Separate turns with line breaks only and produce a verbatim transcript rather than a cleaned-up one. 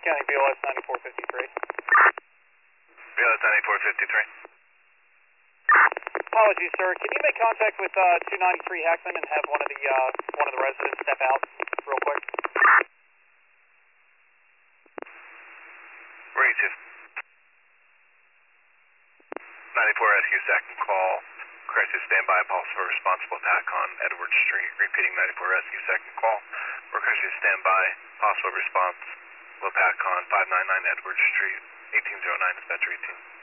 County B L S ninety-four fifty-three.
B L S ninety-four fifty-three.
Apologies, sir. Can you make contact with uh, two ninety-three Hackman and have one of the uh, one of the residents step out real quick?
Where are you to? ninety-four rescue second call. Crisis standby. Possible responsible attack on Edward Street. Repeating ninety-four rescue second call. Crisis standby. Possible response. Attack on five ninety-nine Edward Street. eighteen oh nine dispatcher eighteen.